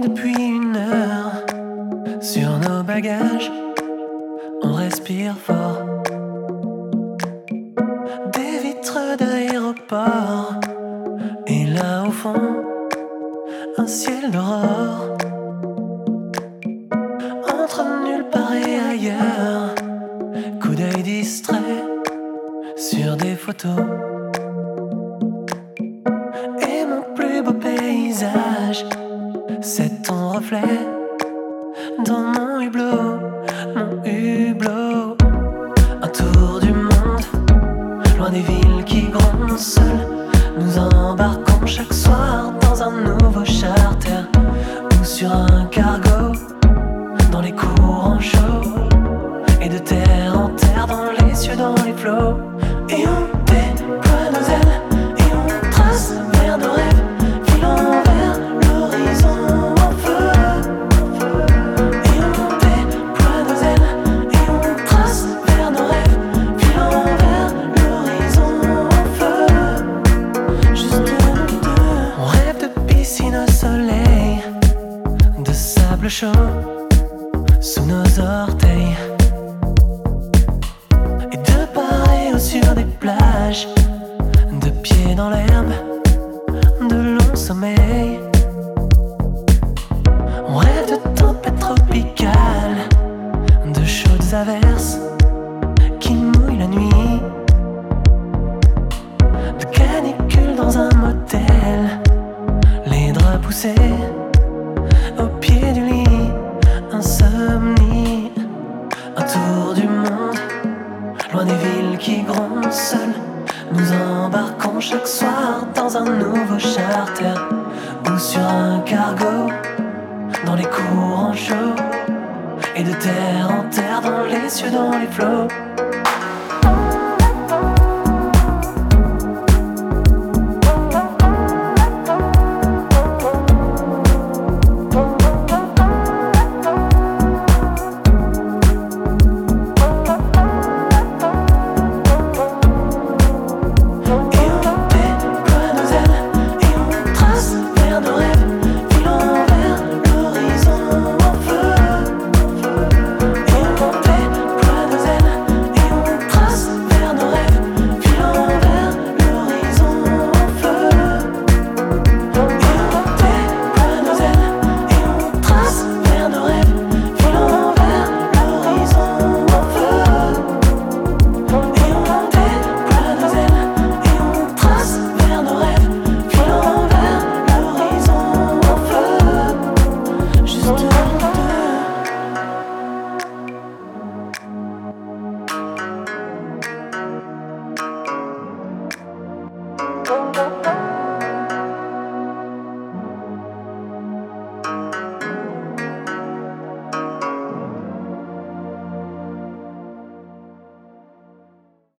depuis 1 heure sur nos bagages. On respire fort. Des vitres d'aéroport. Et là au fond, un ciel d'aurore. Entre nulle part et ailleurs, coup d'œil distrait sur des photos. Et mon plus beau paysage, c'est ton reflet dans mon hublot, mon hublot. Un tour du monde, loin des villes qui grondent seules. Nous embarquons chaque soir dans un nouveau charter ou sur un cargo, dans les courants chauds. Et de terre en terre, dans les cieux, dans les flots. Et on déploie nos ailes et on trace vers nos rêves, filant vers l'horizon en feu. Et on déploie nos ailes et on trace vers nos rêves, filant vers l'horizon en feu. Juste nous deux. On rêve de piscine au soleil, de sable chaud sous nos orteils, et de part et sur des plages, de pieds dans l'herbe, de longs sommeils. On rêve de tempêtes tropicales, de chaudes averses qui mouillent la nuit, de canicule dans un motel, les draps poussés au pied du lit. Insomnie, un tour du monde, loin des villes qui grondent seules. Nous embarquons chaque soir dans un nouveau charter ou sur un cargo, dans les courants chauds. Et de terre en terre, dans les cieux, dans les flots. Just